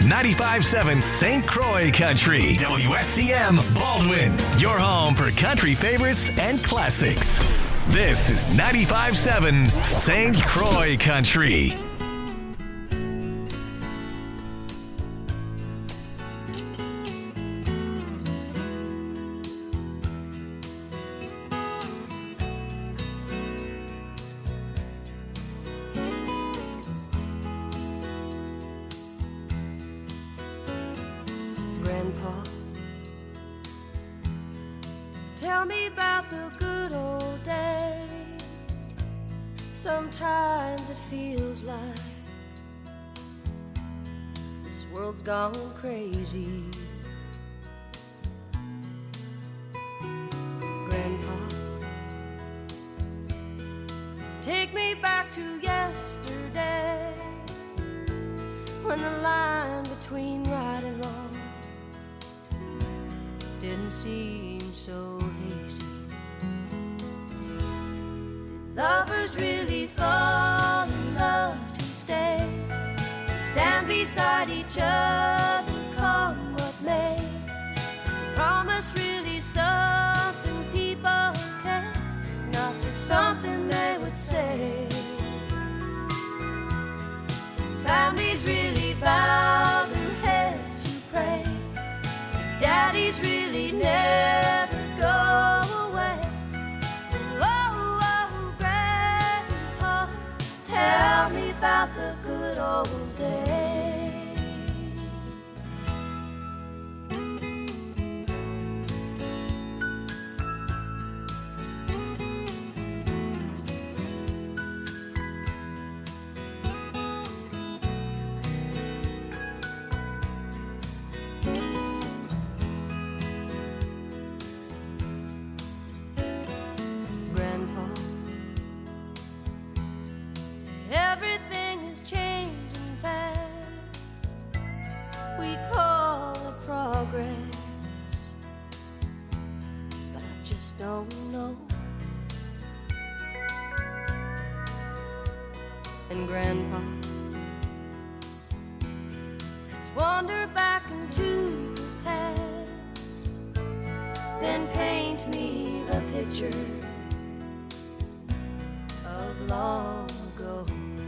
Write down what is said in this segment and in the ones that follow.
95.7 St. Croix Country. WSCM Baldwin. Your home for country favorites and classics. This is 95.7 St. Croix Country. Grandpa, tell me about the good old days. Sometimes it feels like this world's gone crazy. Grandpa, take me back to yesterday, when the line between right and wrong didn't seem so hazy. Did lovers really fall in love to stay and stand beside each other, come what may? Is promise really something people kept, not just something they would say? Families really bow their heads to pray. Daddies really never go away. Oh, oh, Grandpa, tell me about the good old days. Everything is changing fast. We call it progress, but I just don't know. And Grandpa, let's wander back into the past, then paint me the picture of long ago.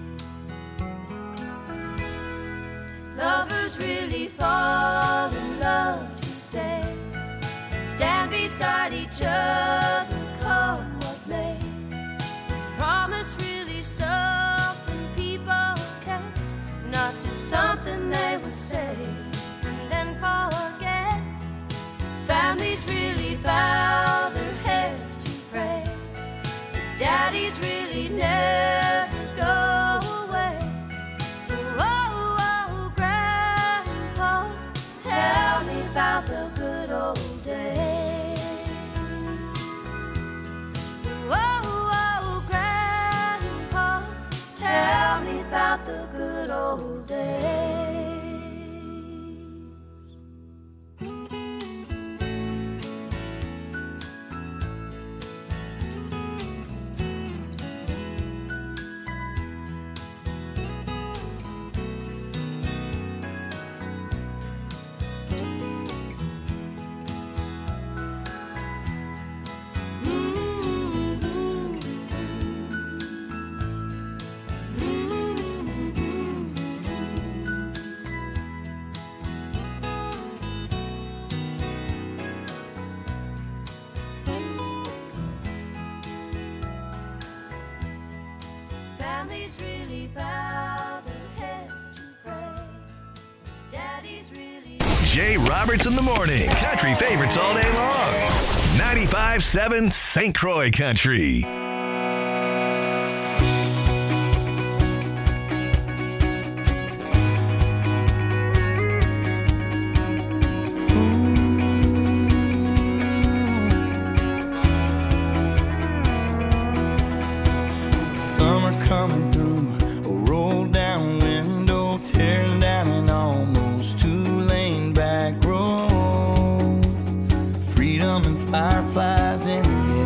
Lovers really fall in love to stay, stand beside each other, come what may. Is promise really something people kept, not just something they would say and then forget? Families really bow their heads to pray. Daddies really never go away. Tell me about the good old days. Oh, oh, Grandpa, tell me about the good old days. Families really bow their heads to pray. Daddies really... Jay Roberts in the morning. Country favorites all day long. 95.7 St. Croix Country. Summer coming through, a roll down window, tearing down an almost two-lane back road. Freedom and fireflies in the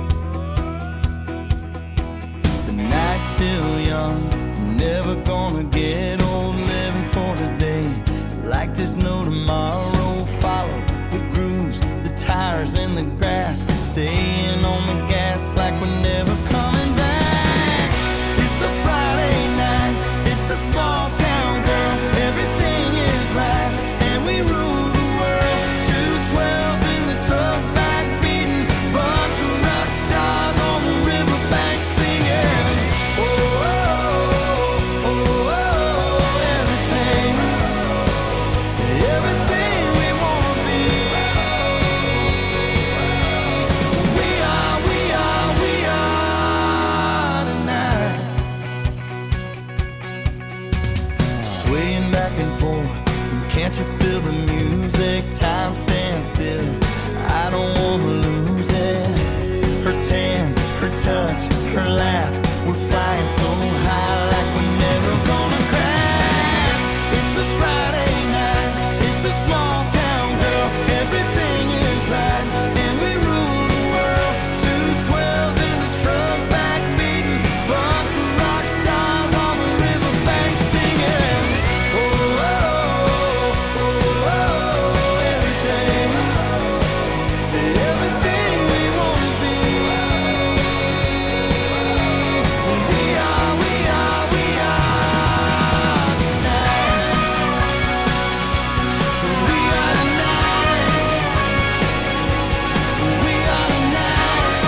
air. The night's still young, never gonna get old, living for today. like there's no tomorrow. Follow the grooves, the tires and the grass, staying on the gas like we're never coming back. It's a Friday night, it's a small town, girl, everything is right, and we rule the world. 212s in the truck back beating, bunch of rock stars on the riverbank singing. Oh, oh, oh, oh, everything, everything we wanna be. We are tonight. Swaying back and forth, can't you feel the music? Time stands still, I don't wanna lose it. Her tan, her touch, her laugh, we're flying so high like we're never gonna crash. It's a Friday night, it's a small town, girl, everything is right, and we rule the world. 212s in the truck back beating, bunch of rock stars on the riverbank singing. Oh, oh, oh, oh, oh, everything, everything we wanna be. We are tonight. We are tonight. We are tonight.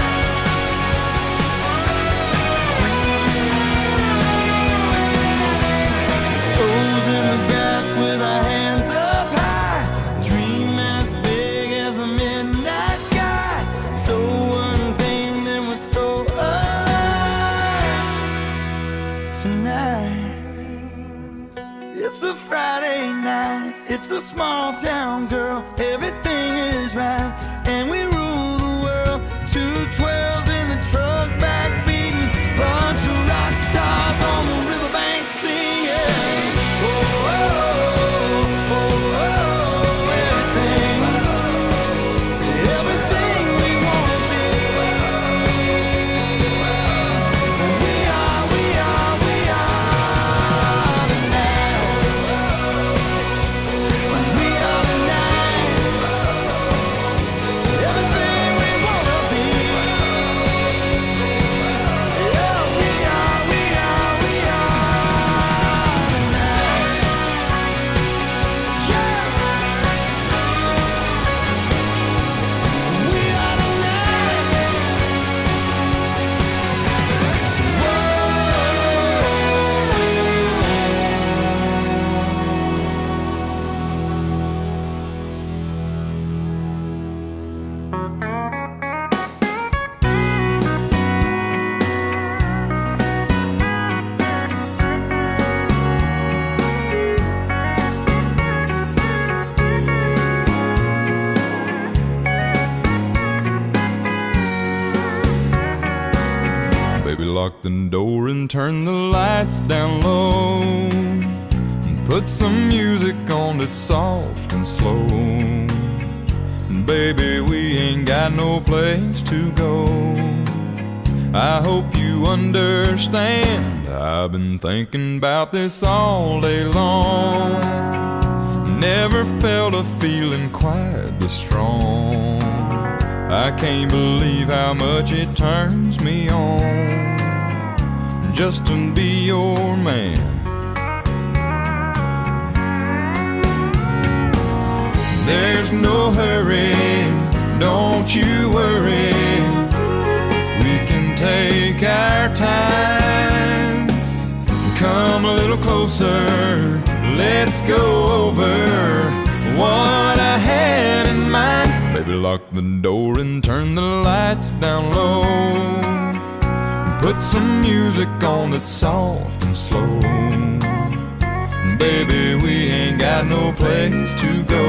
Toes in the grass with our hands up high, dream as big as a midnight sky, so untamed and we're so alive tonight. It's a Friday night, it's a small town, girl, everything is right, and we rule the world. 212s in the truck back beating, bunch of rock stars on the riverbank singing. Oh, oh, oh, oh, oh, everything, everything we wanna be. We are tonight. We are tonight. Everything we wanna be. Yeah, we are tonight. Yeah. We are Baby, lock the door and turn the lights down low, and put some music on that's soft and slow. Baby, we ain't got no place to go. I hope you understand, I've been thinking about this all day long. Never felt a feeling quite this strong. I can't believe how much it turns me on just to be your man. There's no hurry, don't you worry, we can take our time. Come a little closer, let's go over what I had in mind. Baby, lock the door and turn the lights down low, put some music on that's soft and slow. Baby, we ain't got no place to go.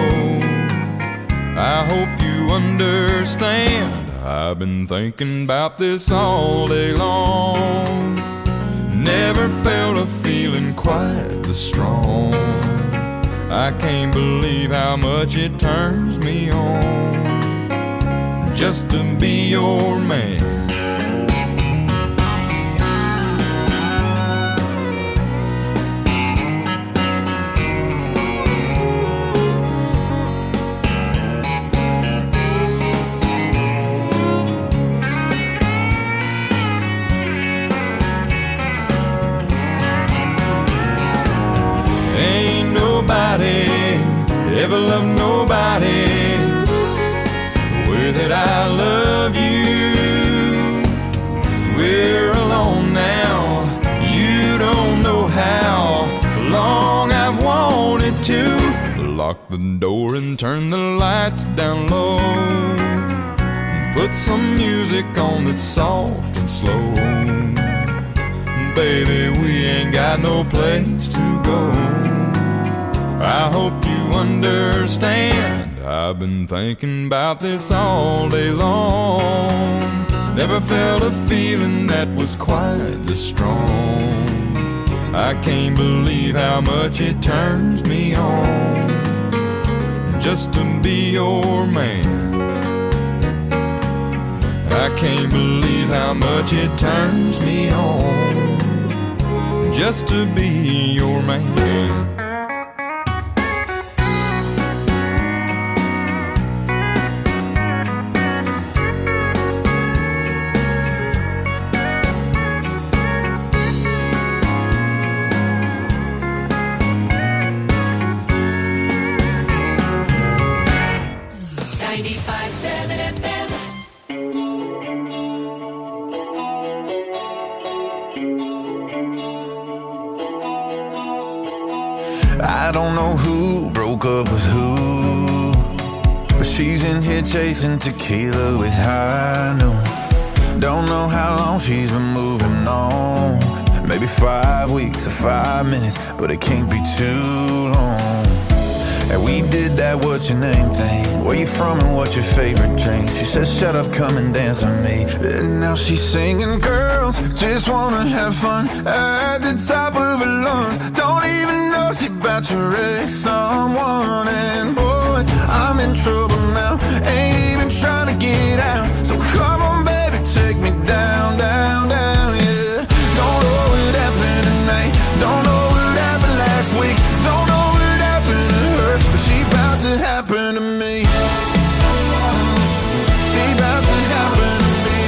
I hope you understand, I've been thinking about this all day long. Never felt a feeling quite this strong. I can't believe how much it turns me on just to be your man. nobody ever loved nobody the way that I love you. We're alone now, you don't know how long I've wanted to lock the door and turn the lights down low, put some music on that's soft and slow. Baby, we ain't got no place to go. I hope you understand. I've been thinking about this all day long. Never felt a feeling that was quite this strong. I can't believe how much it turns me on just to be your man. I can't believe how much it turns me on just to be your man. I don't know who broke up with who, but she's in here chasing tequila with high noon. Don't know how long she's been moving on, maybe 5 weeks or 5 minutes, but it can't be too long. And we did that what's your name thing, where you from and what's your favorite drink. She said shut up, come and dance with me, and now she's singing girls just wanna have fun at the top of her lungs. Don't even know she about to wreck someone. And boys, I'm in trouble now, ain't even trying to get out. So come on baby, take me down, down, down, yeah. Don't know what happened tonight, don't know what happened last week, don't know what happened to her, but she about to happen to me. She about to happen to me.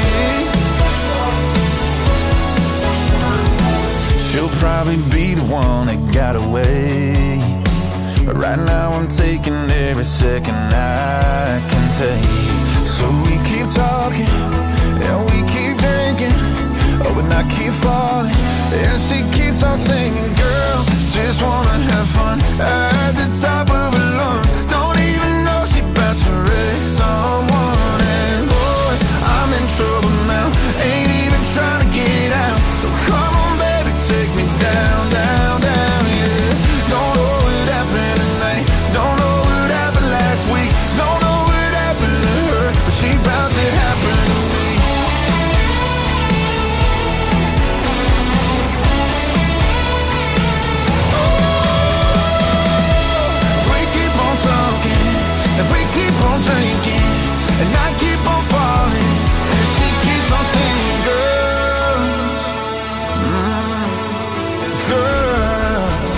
She'll probably be the one that got away, but right now I'm taking every second I can take. So we keep talking and we keep drinking, oh, and I keep falling, and she keeps on singing girls just wanna have fun at the top of her lungs. Don't even know she about to wreck someone. And boys, I'm in trouble now, ain't even trying to get out. So come on baby, take me down, down, down, yeah. Don't know what happened tonight, don't know what happened last week, don't know what happened to her, but she about to happen to me. If we keep on drinking and I keep on falling, and she keeps on singing girls, girls,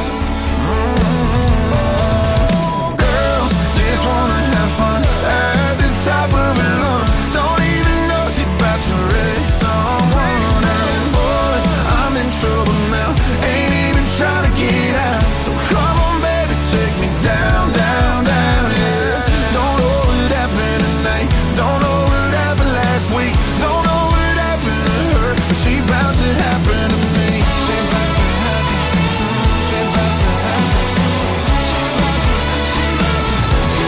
girls just wanna have fun at the top of her lungs. Don't even know she about to wreck someone. And boys, I'm in trouble now, ain't even trying to get out. So come on baby, take me down, down, down, yeah. Don't know what happened last week, don't know what happened to her, but she about to happen to me. She about to happen, she about to happen, she about to, she about to, she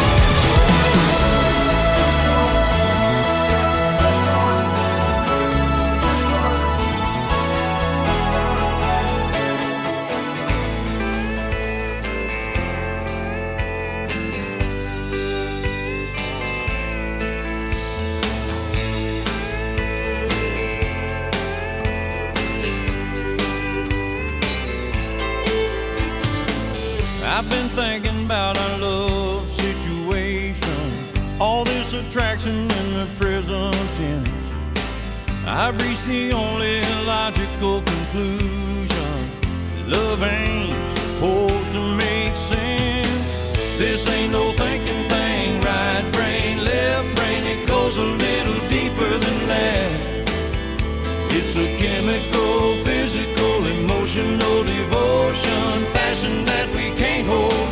I've been thinking about our love situation, all this attraction in the present tense. I've reached the only logical conclusion: love ain't supposed to make sense. This ain't no thinking thing, right brain, left brain, it goes a little deeper than that. It's a chemical, physical, emotional devotion, passion that we can't hold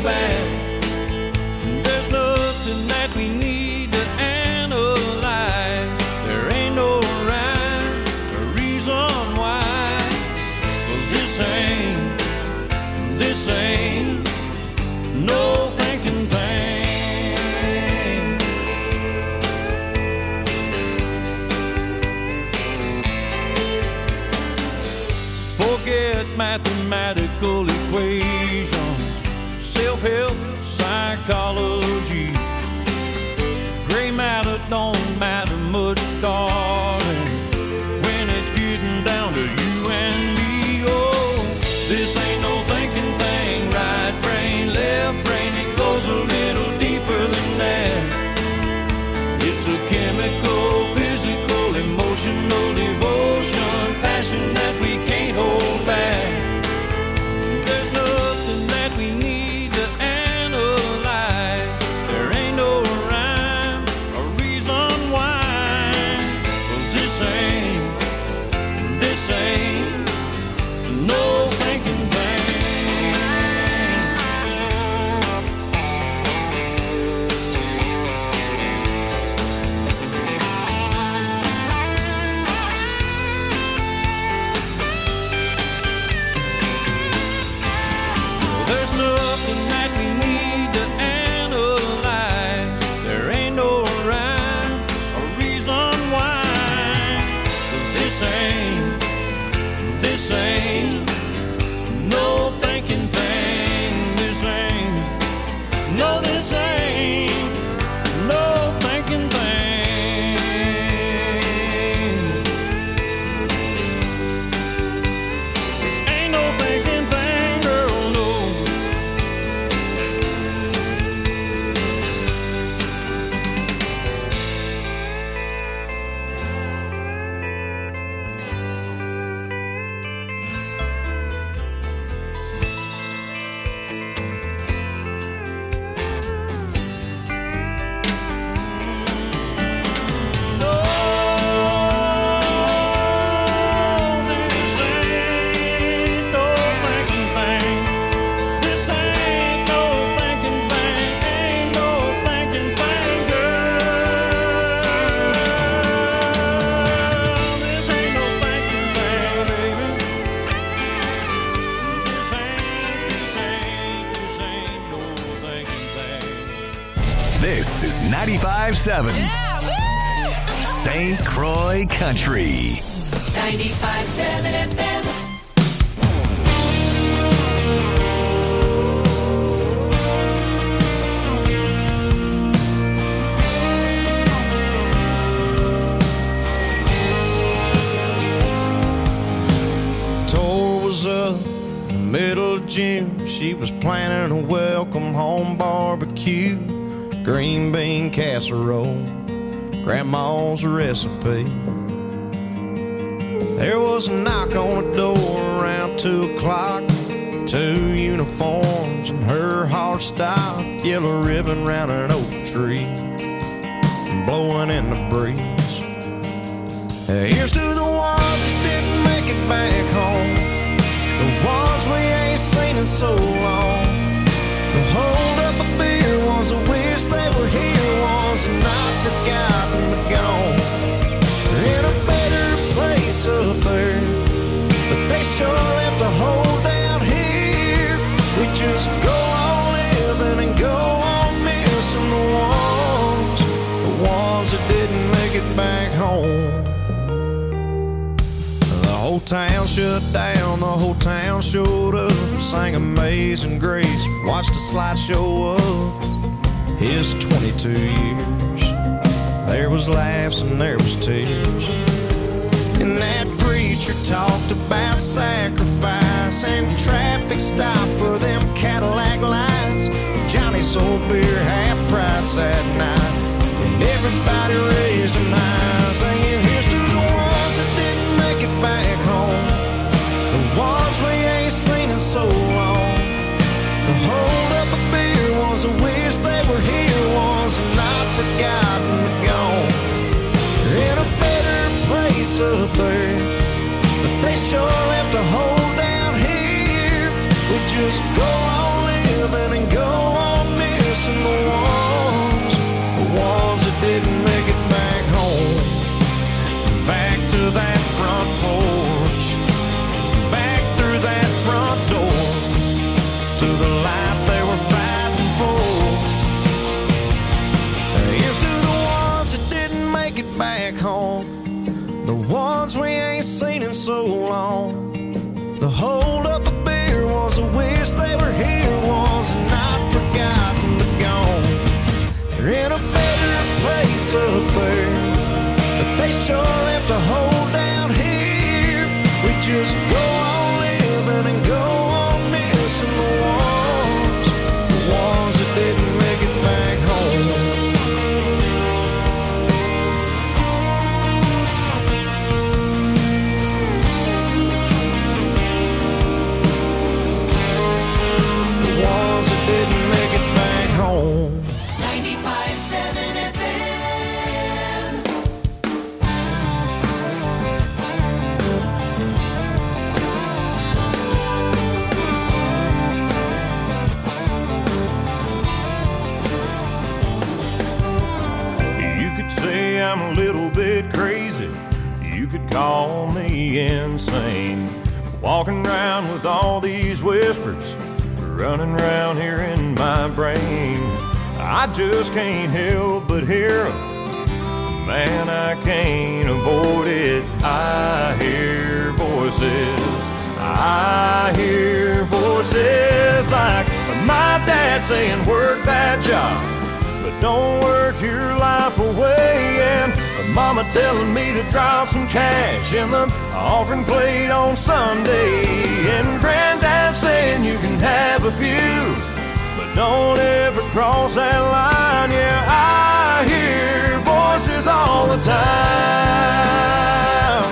psychology. Gray matter don't matter much, darling, when it's getting down to you and me. Oh, this ain't no thinking thing, right brain, left brain, it goes a little deeper than that. It's a chemical, physical, emotional devotion, passion that we can't hold back. There's nothing that we need to analyze. There ain't no rhyme or reason why. 'Cause this ain't no thinking thing. There's nothing that we need to analyze. There ain't no rhyme or reason why. 'Cause this ain't no thinking thing. This ain't no thinking thing. This ain't no thinking thing, girl, no. This is 95.7 St. Croix Country. 95.7 FM. Tour was up in the middle of June. She was planning a welcome home barbecue, green bean casserole, grandma's recipe. There was a knock on the door around 2 o'clock. 2 uniforms and her heart stopped. Yellow ribbon round an oak tree, blowing in the breeze. Here's to the ones that didn't make it back home, the ones we ain't seen in so long. The hold up a beer ones that wish they were here, ones that not forgotten but gone. They're in a better place up there, but they sure left a hole down here. We just go on living and go on missing the ones that didn't make it back home. The whole town shut down, the whole town showed up, sang Amazing Grace, watched a slideshow of his 22 years. There was laughs and there was tears, and that preacher talked about sacrifice and traffic stop for them Cadillac lights. Johnny sold beer half price that night, and everybody raised them high, singing here's to the ones that didn't make it back home, the ones we ain't seen in so long. The hold up a beer ones that wish they were here, ones that not forgotten but gone. They're in a better place up there, but they sure left a hole down here. We just go on living and go on missing the ones that didn't make it back home. Back to that front porch, back through that front door, to the life they were fighting for. Here's to the ones that didn't make it back home, the ones we ain't seen in so long. The hold up a beer ones that wish they were up there, but they sure left a hole down here. We just go on living and go on missing the ones that didn't make it back home. Ones that didn't make it back home. 95.7 FM. You could say I'm a little bit crazy. You could call me insane. Walking around with all these whispers running around here in my brain. I just can't help but hear 'em. Man, I can't avoid it. I hear voices. I hear voices like my dad saying work that job, but don't work your life away. And mama telling me to drop some cash in the offering plate on Sunday. And granddad saying you can have a few, but don't ever cross that line. Yeah, I hear voices all the time.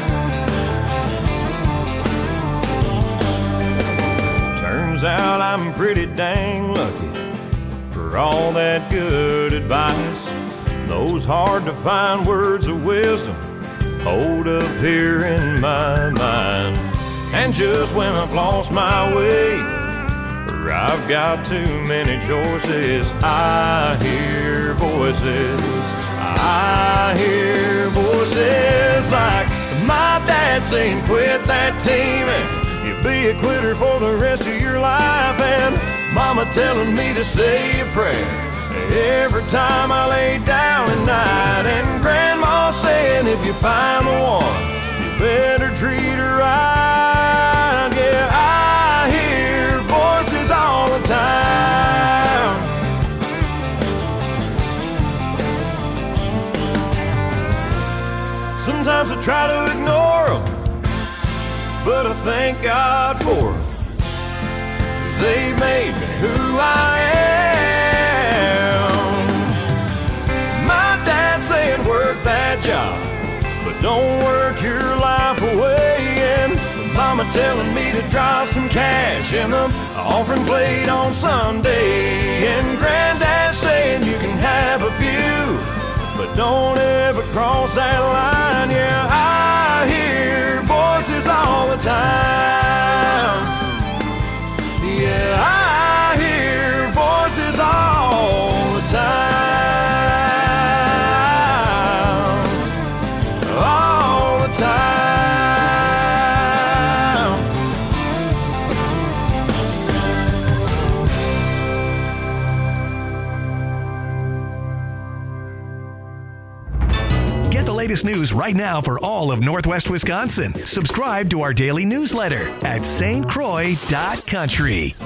Turns out I'm pretty dang lucky for all that good advice. Those hard to find words of wisdom hold up here in my mind. And just when I've lost my way, or I've got too many choices, I hear voices. I hear voices like my dad saying quit that team and you'll be a quitter for the rest of your life. And mama telling me to say a prayer every time I lay down at night. And grandma saying if you find the one, you better treat her right. Yeah, I hear voices all the time. Sometimes I try to ignore them, but I thank God for them, 'cause they made me who I am. My dad saying work that job, but don't work your life away. And mama telling me to drop some cash in the offering plate on Sunday. And granddad saying you can have a few, but don't ever cross that line. Yeah, I hear voices all the time. Yeah, I hear voices all the time. All the time. Get the latest news right now for all of Northwest Wisconsin. Subscribe to our daily newsletter at stcroix.country.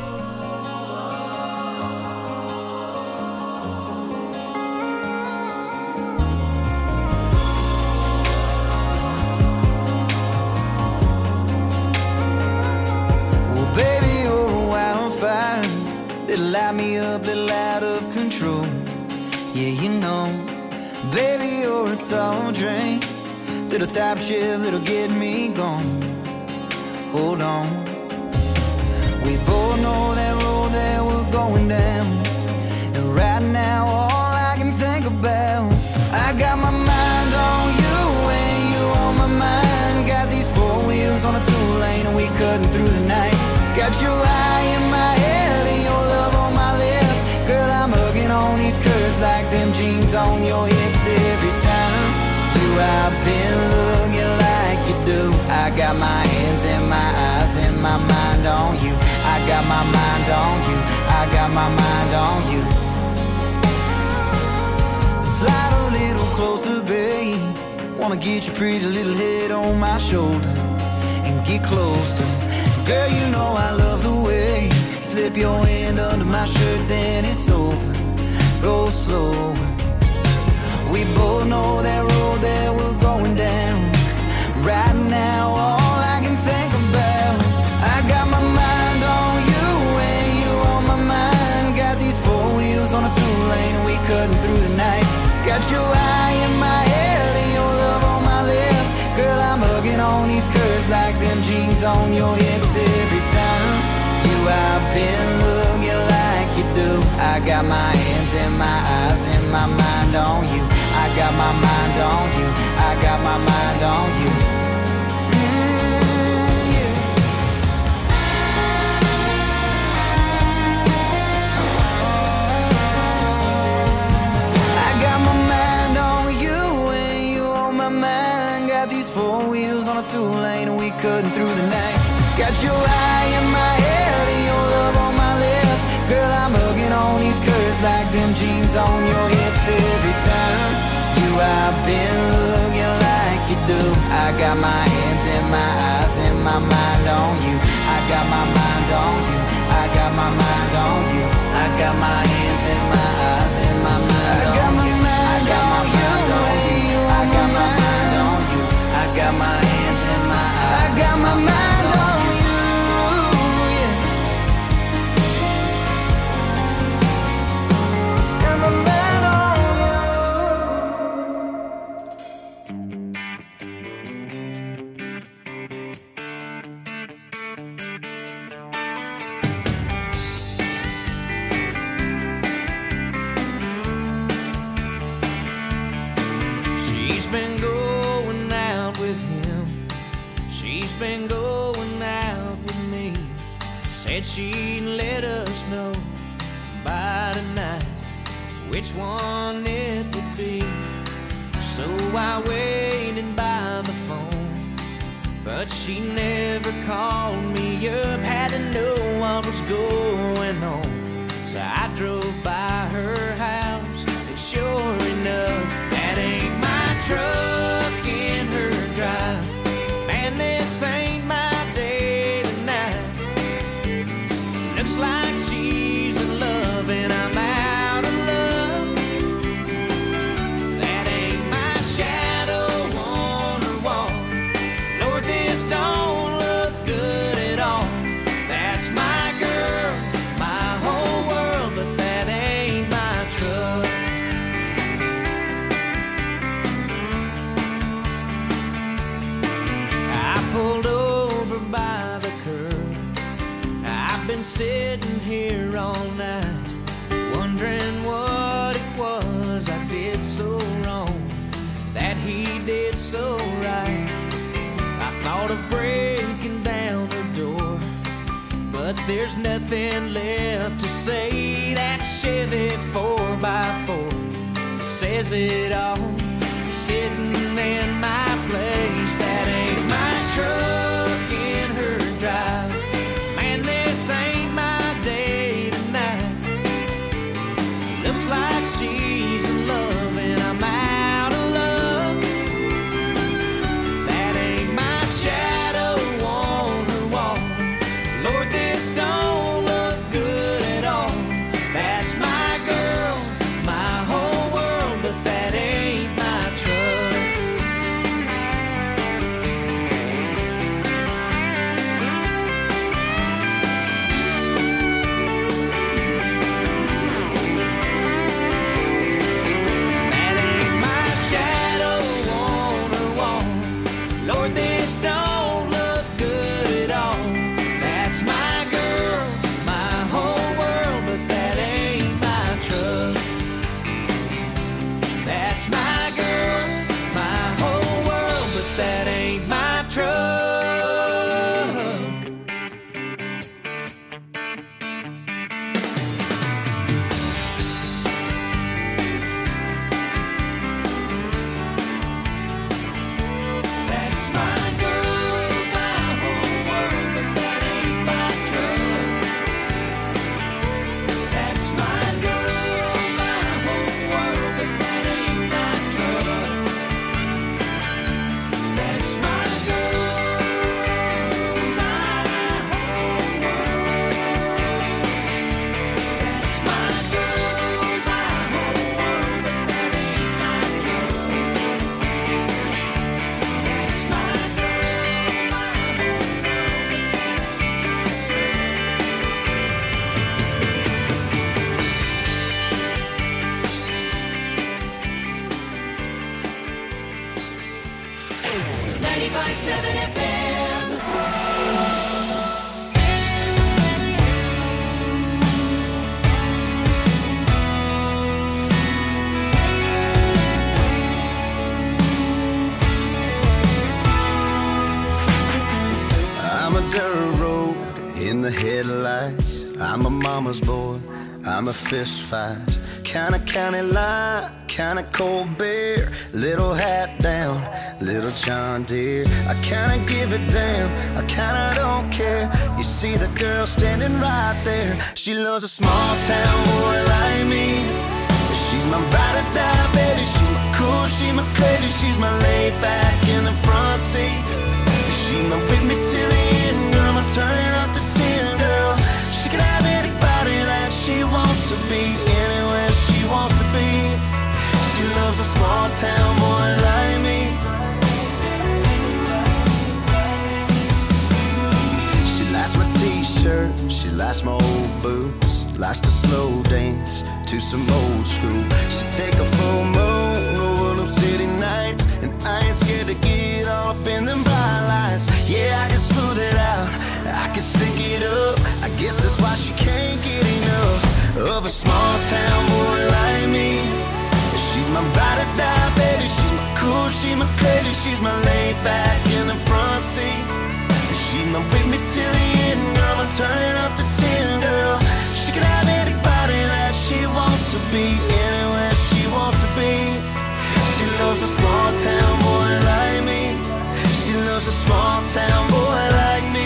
Well, baby, you're a wildfire that'll light me up, little out of control. Yeah, you know, baby, you're a tall drink, little top shift that'll get me gone. Hold on, we both know that road that we're going down, and right now all I can think about, I got my mind on you and you on my mind. Got these four wheels on a two-lane and we cutting through the night. Got your eye in my head and your love on my lips. Girl, I'm hugging on these curves like them jeans on your hips. Every time you I've been looking like you do. I got my hands and my eyes and my mind on you. I got my mind on you. I got my mind on you. Slide a little closer, babe. Wanna get your pretty little head on my shoulder and get closer. Girl, you know I love the way you slip your hand under my shirt, then it's over. Go slower. We both know that road that we're going down. Right now, all I can think about, I got my mind on you and you on my mind. Got these four wheels on a two-lane and we cutting through the night. Got your eye in my head and your love on my lips. Girl, I'm hugging on these curves like them jeans on your hips. Every time you I've been looking like you do. I got my hands and my eyes and my mind on you. I got my mind on you. I got my mind on you. Yeah. I got my mind on you and you on my mind. Got these four wheels on a two-lane and we cutting through the night. Got your eye in my head and your love on my lips. Girl, I'm hugging on these curves like them jeans on your hips. Every time you I've been looking like you do. I got my hands and my eyes and my mind on you. I got my mind on you. I got my mind on you. I got my hands and my eyes and my mind on you. I got my mind on you. I got my mind on you. I got my hands and my eyes. I got my mind on you. Yeah. Got my mind on you. She's been going out with him. She's been going out with me. Said she'd let us know by tonight which one it would be. So I waited by the phone, but she never called me up. Had to know what was going on, so I drove by her house, and sure enough, that ain't my truck in her drive. Man, this ain't my day tonight. Looks like she's in love and I'm out of love. That ain't my shadow on her wall. Lord, this don't look good at all. That's my girl, my whole world, but that ain't my truck. I pulled over by the curb. I've been sitting here all night, wondering what it was I did so wrong, that he did so right. I thought of breaking down the door, but there's nothing left to say. That Chevy 4x4 says it all, sitting in my place. That ain't my truck in her drive. Man, this ain't my day tonight. Looks like she's in love and I'm out of love. That ain't my shadow on her wall. Lord, this don't look good at all. That's my girl, my whole world, but that ain't my truck. 95.7 FM. I'm a dirt road in the headlights. I'm a mama's boy, I'm a fist fight. Kinda county line, kinda cold beer. Little hat down, little John Deere. I kinda give a damn, I kinda don't care. You see the girl standing right there. She loves a small town boy like me. She's my ride or die, baby. She's my cool, she's my crazy. She's my laid back in the front seat. She's my with me till the end, girl. I'm turning up the 10, girl. She can have anybody that she wants to be, anywhere she wants to be. She loves a small town boy like me. She likes my t-shirt, she likes my old boots. Likes to slow dance to some old school. She take a full moon over them city nights, and I ain't scared to get all up in them bright lights. Yeah, I can smooth it out, I can stick it up. I guess that's why she can't get enough of a small town boy like me. She's my ride or die, baby. She's my cool, she's my crazy. She's my laid back in the front seat. She's my with me till the end, girl. I'm turning up the 10, girl. She can have anybody that she wants to be, anywhere she wants to be. She loves a small town boy like me. She loves a small town boy like me.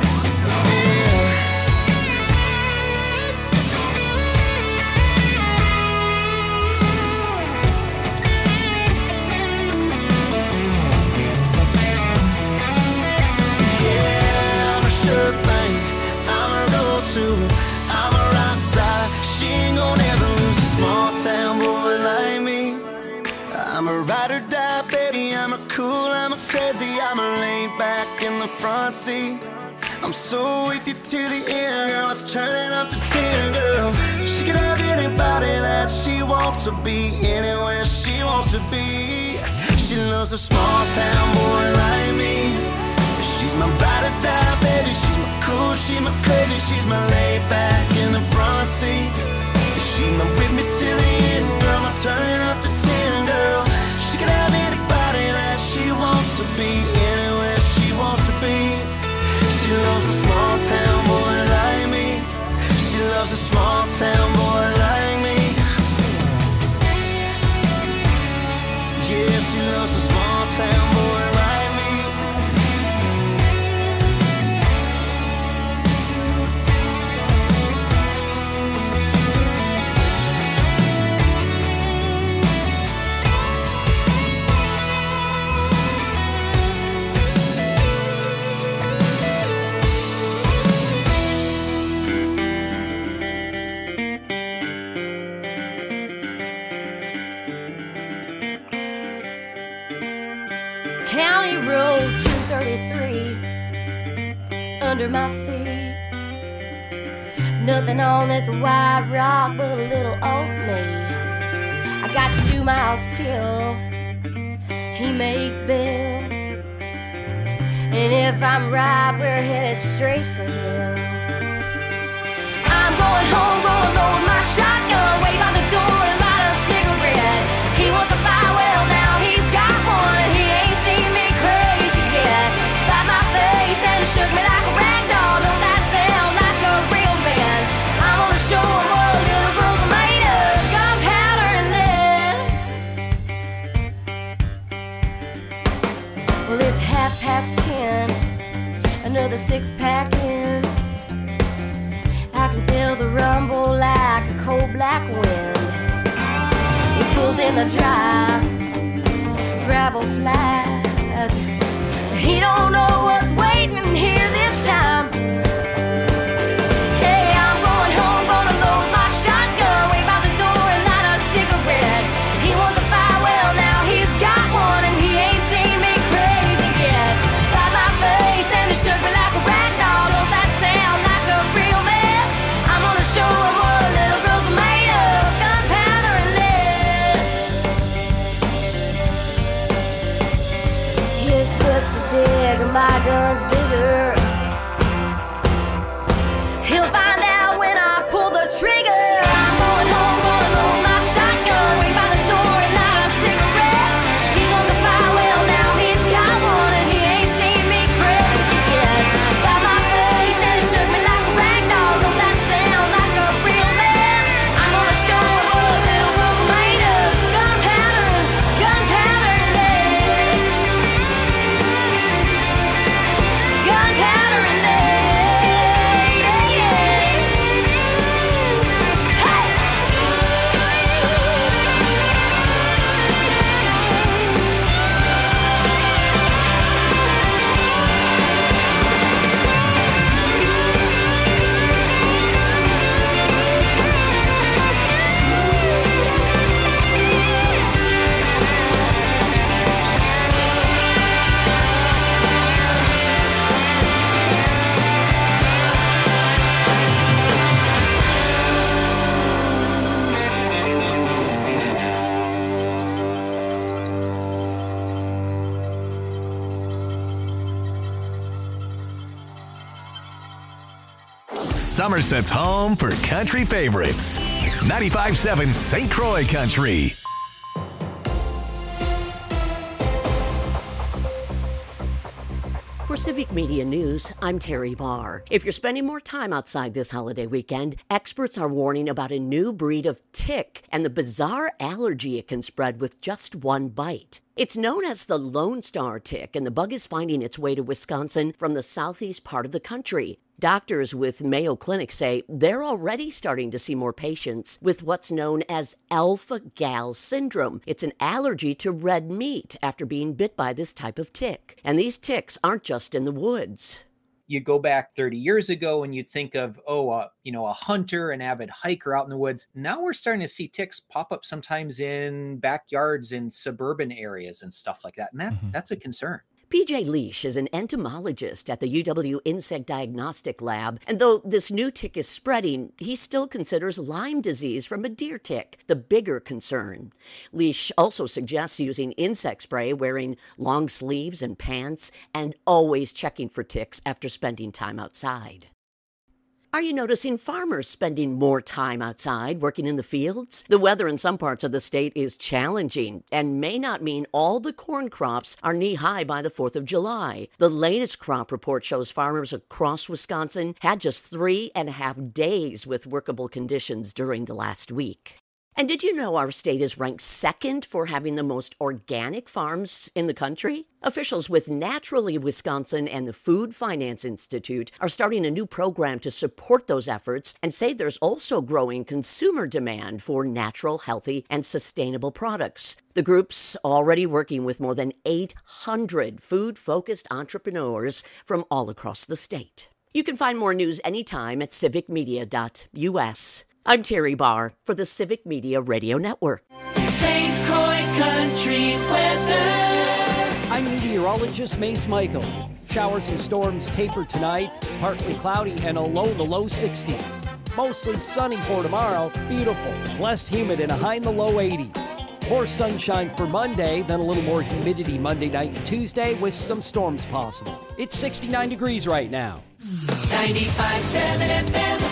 I'm a rock star. She ain't gonna ever lose a small town boy like me. I'm a ride or die, baby. I'm a cool, I'm a crazy. I'm a laid back in the front seat. I'm so with you to the end, girl. It's turning up the 10, girl. She can have anybody that she wants to be, anywhere she wants to be. She loves a small town boy like me. She's my ride or die, baby. She's my cool, she's my crazy. She's my laid back in the front seat. She's my with me till the end, girl. I'm turning up the 10, girl. She can have anybody that she wants to be, anywhere she wants to be. She loves a small town boy like me. She loves a small town boy like me. Yeah, she loves a small town boy like me. County Road 233 under my feet. Nothing on this white rock but a little old me. I got 2 miles till he makes Bill, and if I'm right, we're headed straight for him. I'm going home, gonna load my shotgun, wait by the door and light a cigarette. He wants a fire, well now he's got one, and he ain't seen me crazy yet. Slapped my face and shook me like a rag doll. Don't that sound like a real man? I'm gonna show him what little girls are made of, gunpowder and lead. Well, it's 10:30, another 6-pack in. I can feel the rumble like a cold black wind. It pulls in the drive, gravel flies. He don't know what's waiting here this time. Hey, I'm going home, gonna load my shotgun, wait by the door and light a cigarette. He wants a fire, well now he's got one, and he ain't seen me crazy yet. Slap my face and it shook me like a rag doll. Don't that sound like a real man? I'm gonna show him what little girls are made of, gunpowder and lead. His fist has been my gun's bigger. He'll find out when I pull the trigger. I'm going home, gonna load my shotgun, wait by the door and light a cigarette. He wants a fire, well now he's got one, and he ain't seen me crazy yet. Slapped my face and shook me like a rag doll. Don't that sound like a real man? I'm gonna show him what a little girl's made of. Gunpowder and lead. Gunpowder and lead. Somerset's home for country favorites. 95.7 St. Croix Country. For Civic Media News, I'm Terry Barr. If you're spending more time outside this holiday weekend, experts are warning about a new breed of tick and the bizarre allergy it can spread with just one bite. It's known as the Lone Star tick, and the bug is finding its way to Wisconsin from the southeast part of the country. Doctors with Mayo Clinic say they're already starting to see more patients with what's known as alpha-gal syndrome. It's an allergy to red meat after being bit by this type of tick. And these ticks aren't just in the woods. You go back 30 years ago and you'd think of, a hunter, an avid hiker out in the woods. Now we're starting to see ticks pop up sometimes in backyards in suburban areas and stuff like that. And that's a concern. PJ Leash is an entomologist at the UW Insect Diagnostic Lab, and though this new tick is spreading, he still considers Lyme disease from a deer tick the bigger concern. Leash also suggests using insect spray, wearing long sleeves and pants, and always checking for ticks after spending time outside. Are you noticing farmers spending more time outside working in the fields? The weather in some parts of the state is challenging and may not mean all the corn crops are knee-high by the 4th of July. The latest crop report shows farmers across Wisconsin had just 3.5 days with workable conditions during the last week. And did you know our state is ranked second for having the most organic farms in the country? Officials with Naturally Wisconsin and the Food Finance Institute are starting a new program to support those efforts and say there's also growing consumer demand for natural, healthy, and sustainable products. The group's already working with more than 800 food-focused entrepreneurs from all across the state. You can find more news anytime at civicmedia.us. I'm Terry Barr for the Civic Media Radio Network. St. Croix Country weather. I'm meteorologist Mace Michaels. Showers and storms taper tonight, partly cloudy and a low to low 60s. Mostly sunny for tomorrow, beautiful, less humid and a high in the low 80s. More sunshine for Monday, then a little more humidity Monday night and Tuesday with some storms possible. It's 69 degrees right now. 95.7 FM.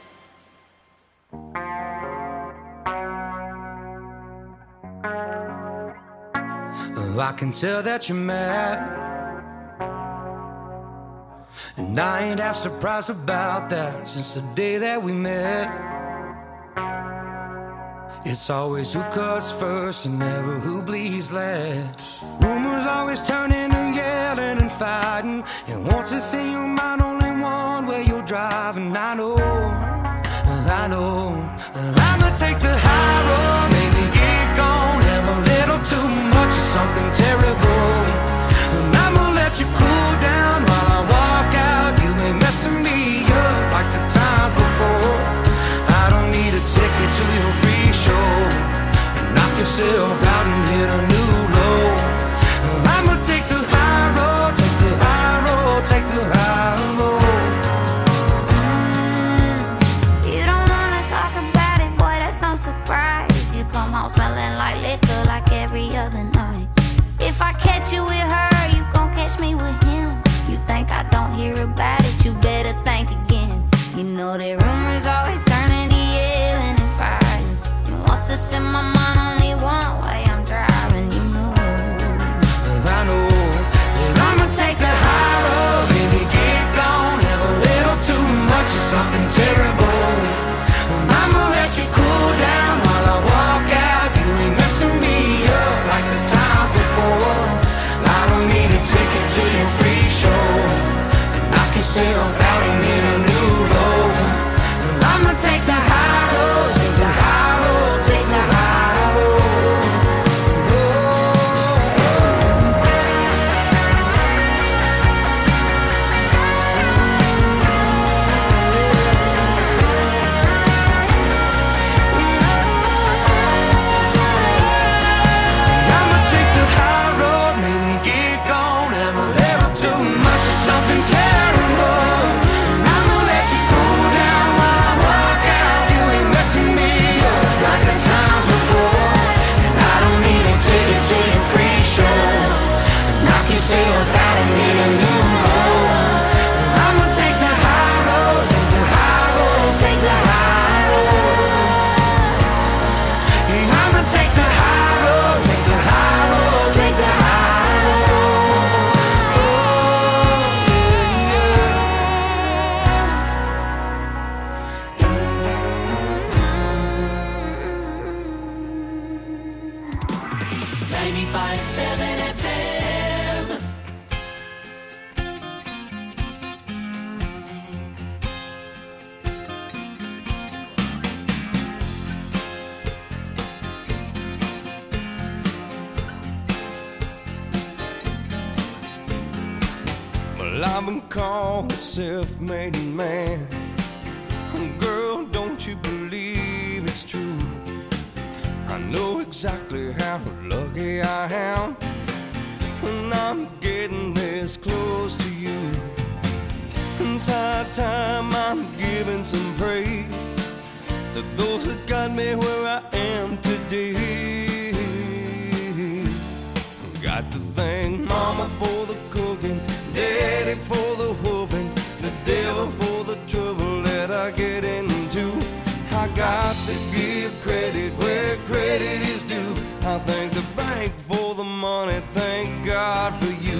I can tell that you're mad, and I ain't half surprised about that since the day that we met. It's always who cuts first and never who bleeds last. Rumors always turn into yelling and fighting, and once it's in your mind only one way you're driving. I know I'ma take the high road, maybe get gone, have a little too much of something terrible, and I'ma let you cool down while I walk out. You ain't messing me up like the times before. I don't need a ticket to your free show, and knock yourself out and hit a new low. I'ma take the high road, take the high road, take the high road. Surprise, you come home smelling like liquor like every other night. If I catch you with her, you gon' catch me with him. you think I don't hear about it, you better think again. You know that rumors always turning to yelling and fighting. And once it's in my mind, only one way I'm driving, you know. I know that I'ma take the high road, baby, get gone. Have a little too much of something terrible. I'ma let you cool down while I walk out. You ain't messing me up like the times before. I don't need a ticket to your free show, and I can say I'm fighting in a new road. I'ma take the high road, take the high road, take the high road. I'ma take the high road, maybe get gone. Have a little too much of something terrible. And I'ma let you cool down while I walk out. You ain't messing me up like the times before. And I don't need a ticket to your free show, and I can say I'm fighting in a new road. I'ma take the high road, take the high road, take the high road. Yeah, I'ma take the high road, take the high road, take the high road. Oh, 95.7 FM. Well, I've been called a self-made man. Girl, don't you believe it's true? I know exactly how lucky I am when I'm getting this close to you. It's high time I'm giving some praise to those that got me where I am today. Got to thank Mama for the cooking, Daddy for the whooping, the devil for the trouble that I get into. I got to give credit where credit is due. I thank the bank for the money, thank God for you.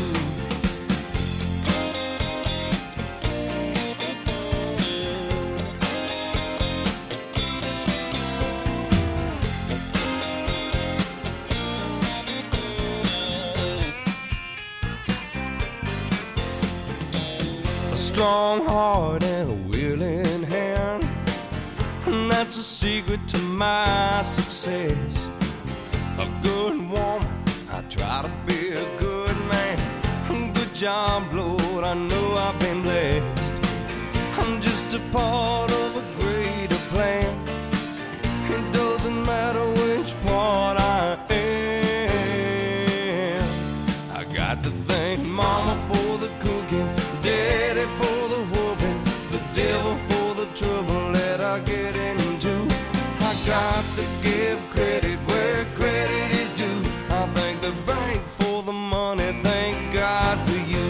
A strong heart and a willing hand, and that's a secret to my success. A good woman, I try to be a good man. Good job, Lord, I know I've been blessed. I'm just a part of a greater plan. It doesn't matter which part I am. I got to thank Mama for the cooking, Daddy for the whooping, the devil for the trouble that I get into. I got to give credit where credit is due. I thank the bank for the money, thank God for you.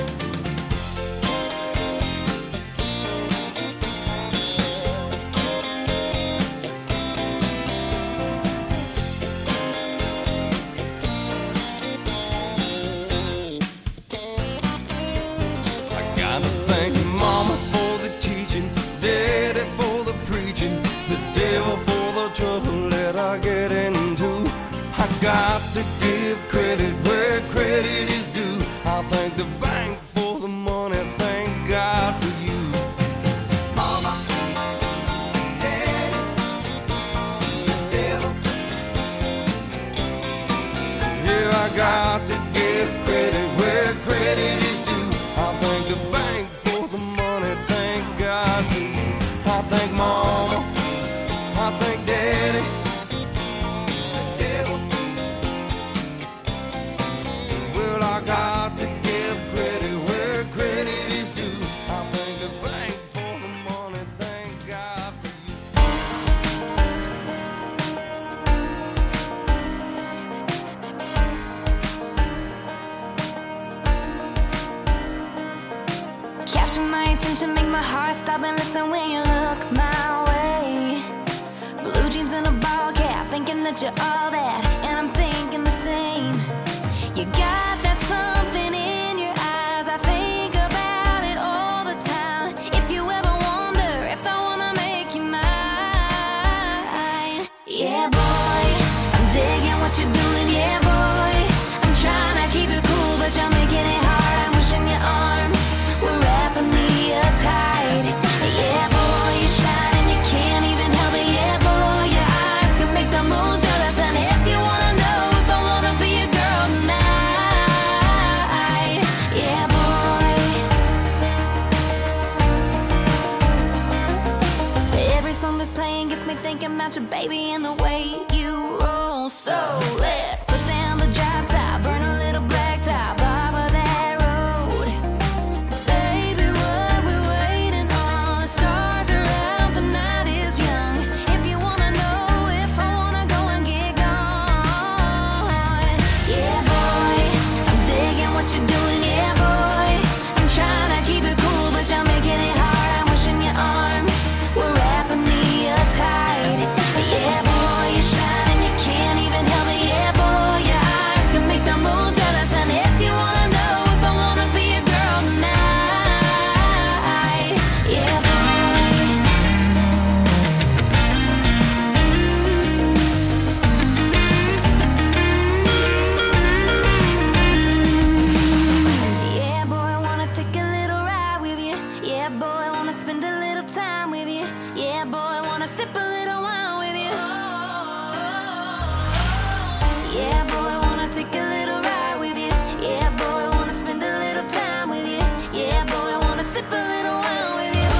I gotta thank Mama for the teaching, Daddy for the preaching, the devil for the trouble that I get into. I got to give credit where credit is due. I thank the bank for the money, thank God for you. Mama, Daddy, the devil. Yeah, I got to give credit where credit is due. I thank the bank for the money, thank God for you. I thank Mama, I thank Daddy, the devil. Well, I got to give credit where credit is due. I thank the bank for the money, thank God for you. Catching my attention, make my heart stop and listen when you look my way. Blue jeans and a ball cap, thinking that you're all that, and I'm thinking the same. You got that something in your eyes, I think about it all the time. If you ever wonder if I wanna make you mine, yeah boy, I'm digging what you're doing, yeah boy. I'm trying to keep it cool, but you're making it hard. I'm wishing your arms were wrapping me up tight. Yeah boy, you shine and you can't even help it. Yeah boy, your eyes can make the moon jealous. And if you wanna know if I wanna be a girl tonight, yeah boy. Every song that's playing gets me thinking about your baby and the way you roll. So let's put down the drop top, burn a little black top off of that road. Baby, what we waiting on? The stars are out, the night is young. If you wanna know if I wanna go and get gone, yeah boy, I'm digging what you're doing, yeah boy. I'm trying to keep it cool, but you're making it hard. I'm wishing your arms were wrapping me up tight. Yeah boy, you shine and you can't even help it. Yeah boy, your eyes can make the moon jealous. And if you wanna know if I wanna be a girl tonight, yeah boy. Yeah boy, I wanna take a little ride with you. Yeah boy, I wanna spend a little time with you. Yeah boy, I wanna sip a little wine with you. Yeah boy, I wanna take a little ride with you. Yeah boy, I wanna spend a little time with you. Yeah boy, I wanna sip a little wine with you.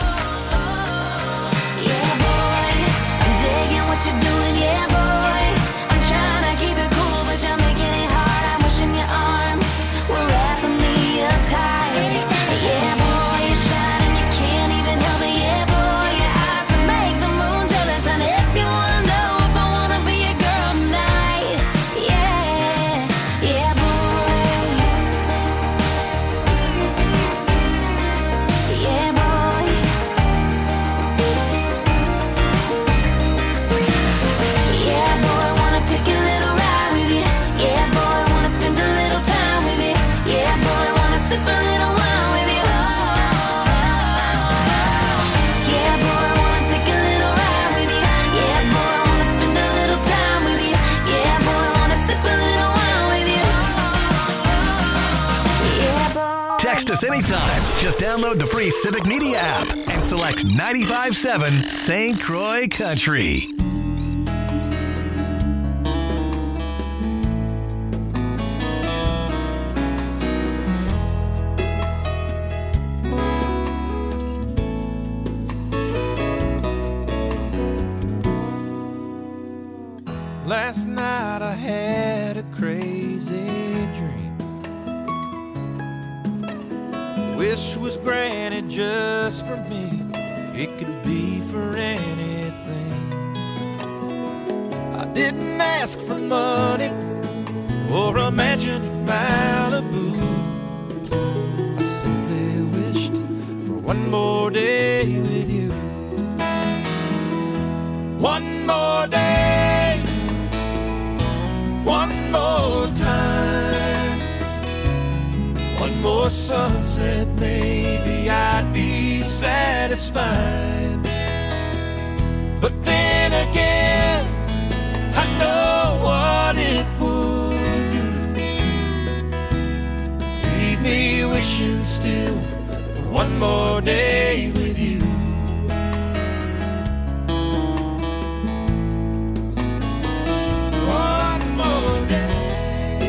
Yeah boy, I'm digging what you're doing. Yeah boy, I'm trying to keep it cool, but you're making it hard. I'm wishing your arms were wrapping me up tight. Yeah boy, you shine and you can't even help it. Yeah boy, your eyes can make the moon jealous. And if you wanna know if I wanna be a girl tonight, yeah, yeah boy, yeah boy, yeah boy, I wanna take a little ride with you. Yeah boy, I wanna spend a little time with you. Yeah boy, I wanna sip a little wine with you. Yeah boy, I wanna take a little ride with you. Yeah boy, I wanna spend a little time with you. Yeah boy, I wanna sip a little wine with you. Yeah boy. Text us anytime. Just download the free Civic Media app and select 95.7 St. Croix Country. Last night I had a crazy dream. Wish was granted just for me. It could be for anything. I didn't ask for money or a mansion in Malibu. I simply wished for one more day with you. One more day, one more time, one more sunset, maybe I'd be satisfied. But then again, I know what it would do. Leave me wishing still for one more day with you. One more day.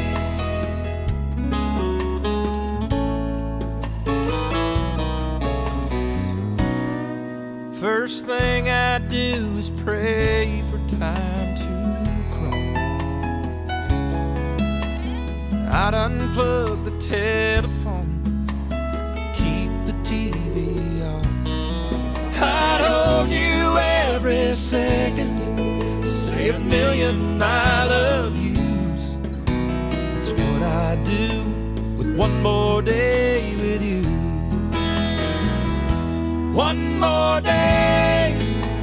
First thing I do is pray for time to crawl. I'd unplug the telephone, keep the TV off. I'd hold you every second, say a million I love yous. That's what I do with one more day with you. One more day,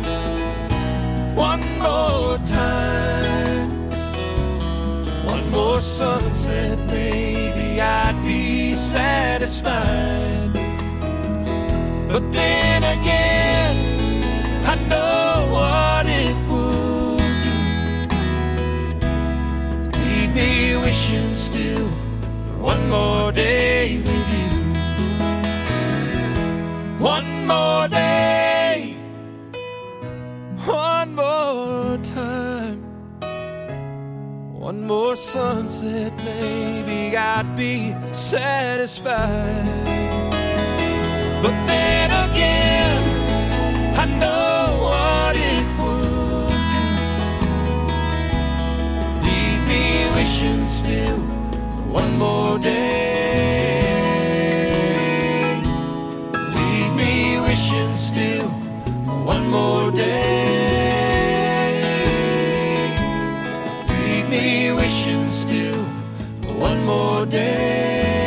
one more time, one more sunset, maybe I'd be satisfied. But then again, I know what it would do. Leave me wishing still for one more day with you. One more day, one more time, one more sunset, maybe I'd be satisfied. But then again, I know what it would do. Leave me wishing still for one more day. Leave me wishing still for one more day. Leave me wishing still for one more day.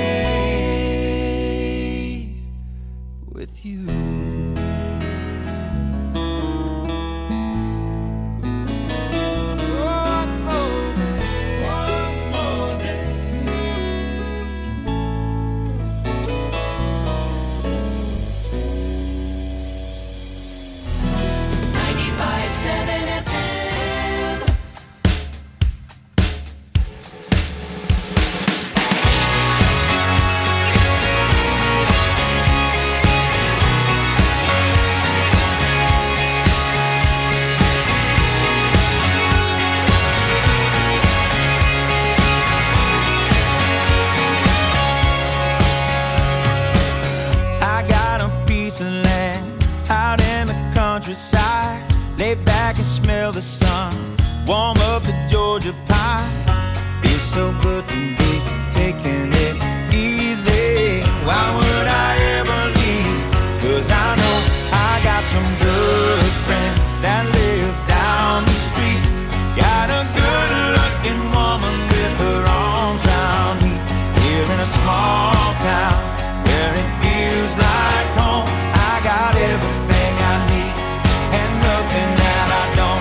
Lay back and smell the sun, warm up the Georgia pie. Feels so good to be taking it easy. Why would I ever leave? 'Cause I know I got some good friends that live down the street. Got a good looking woman with her arms around me. Here in a small town where it feels like home. I got everything I need and nothing that I don't.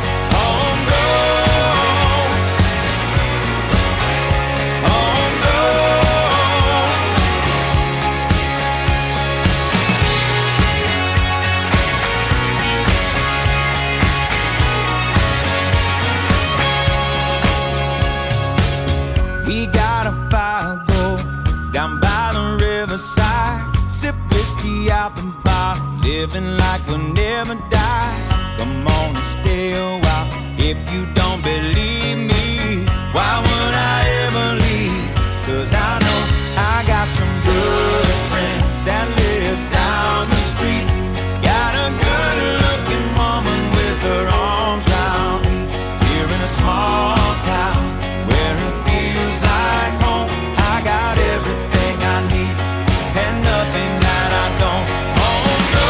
We got a fire go down by the riverside. Sip whiskey out the bottle, living like we'll never die. Come on and stay a while if you don't believe me. Why would I ever leave? 'Cause I know I got some good friends that live down the street. Got a good looking woman with her arms around me. Here in a small town where it feels like home. I got everything I need and nothing that I don't. Oh no,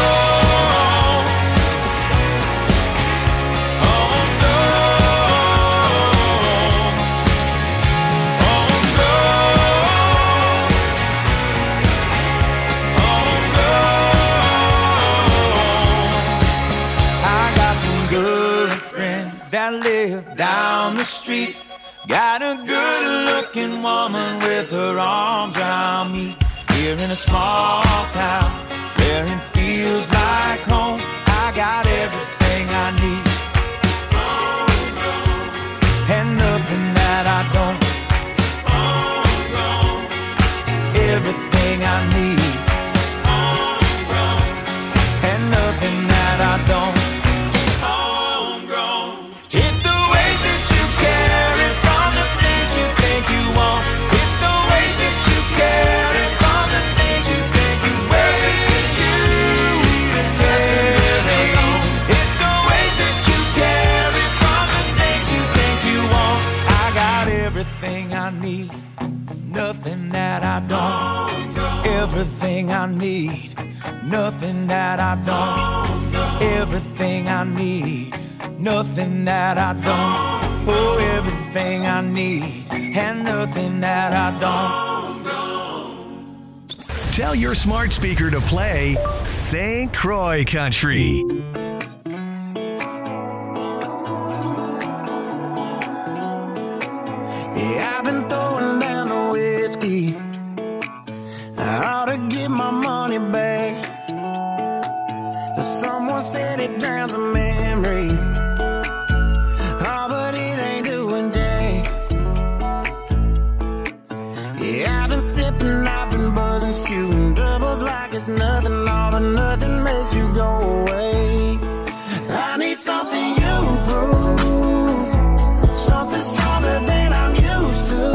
oh no, oh no, oh no. I got some good friends that live down the street. Got a good looking woman with her arms around me. Here in a small town where it feels like home. I got everything I need and nothing that I don't. Everything I need and nothing that I don't. It's the way that you carry from the things you think you want. It's the way that you carry from the things you think you wear. It's you even carry. It's the way that you carry from the things you think you want. I got everything I need, nothing that I don't. Everything I need, nothing that I don't. Everything I need, nothing that I don't. Oh, everything I need and nothing that I don't. Tell your smart speaker to play St. Croix Country. Yeah, I've been throwing down the whiskey. I ought to get my money back. Someone said it drowns a memory. Oh, but it ain't doing jack. Yeah, I've been sipping, I've been buzzing, shooting doubles like it's nothing, all but nothing makes you go away. I need something you prove, something stronger than I'm used to.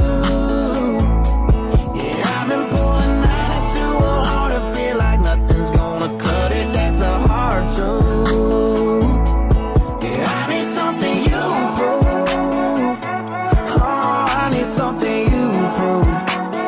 Yeah, I've been pulling 92 hard to feel like nothing's gonna cut it. That's the hard truth. Yeah, I need something you prove. Oh, I need something you prove.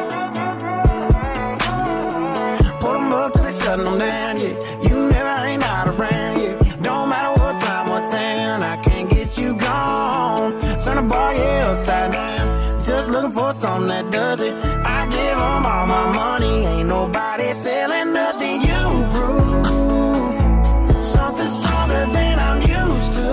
Put them up till they shutting them down, yeah. You never ain't out around, yeah. Don't matter what time, what town, I can't get you gone. Turn the bar, yeah, upside down. Just looking for something that does it. I give them all my money, ain't nobody selling nothing. You prove something stronger than I'm used to.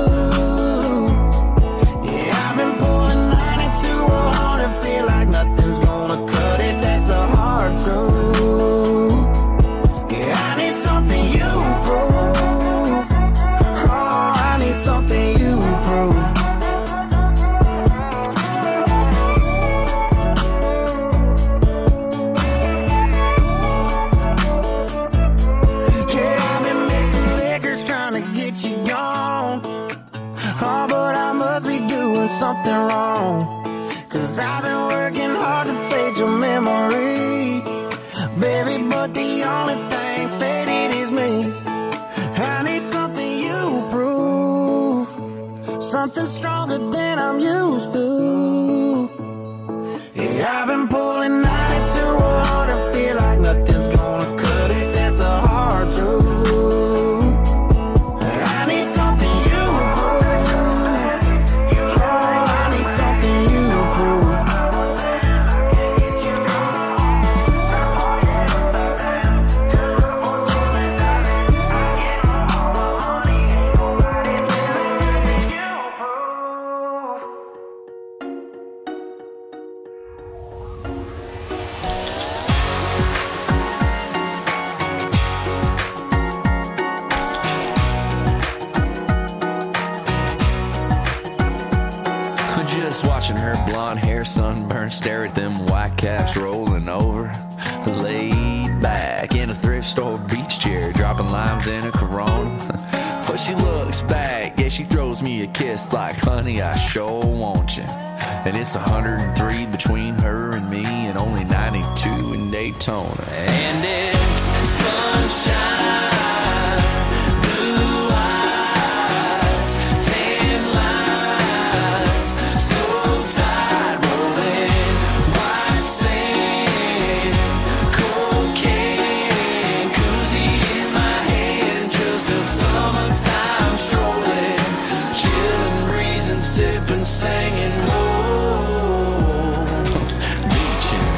Yeah, I've been pulling 92 hard to feel like nothing's gonna cut it. That's the hard truth. Yeah, I need something you prove. Oh, I need something you prove. Yeah, I've been mixing liquors trying to get you gone. Oh, but I must be doing something wrong. 'Cause I've been working hard to fade your memory, baby, but the only thing faded is me. I need something you prove, something stronger than I'm used to. Yeah, I've been pulling 92 hard to feel like nothing's gonna cut it. That's the hard truth. I need something you prove. Oh, I need something you prove. Just watching her blonde hair sunburn, stare at them white caps rolling over. Laid back in a thrift store beach chair, dropping limes in a Corona. But she looks back, yeah, she throws me a kiss like, honey, I sure want you. And it's 103 between her and me, and only 92 in Daytona. And it's sunshine. Singing, whoa, beaching.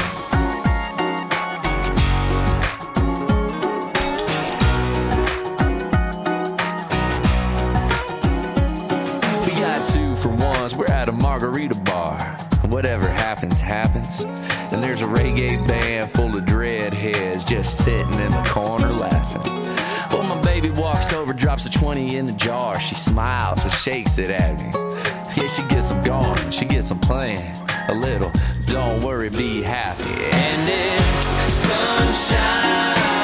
We got 2 for ones, we're at a margarita bar. Whatever happens, happens. And there's a reggae band full of dreadheads just sitting in the corner laughing. Well, my baby walks over, drops a 20 in the jar. She smiles and shakes it at me. Yeah, she gets them going, she gets them playing a little. Don't worry, be happy. And it's sunshine.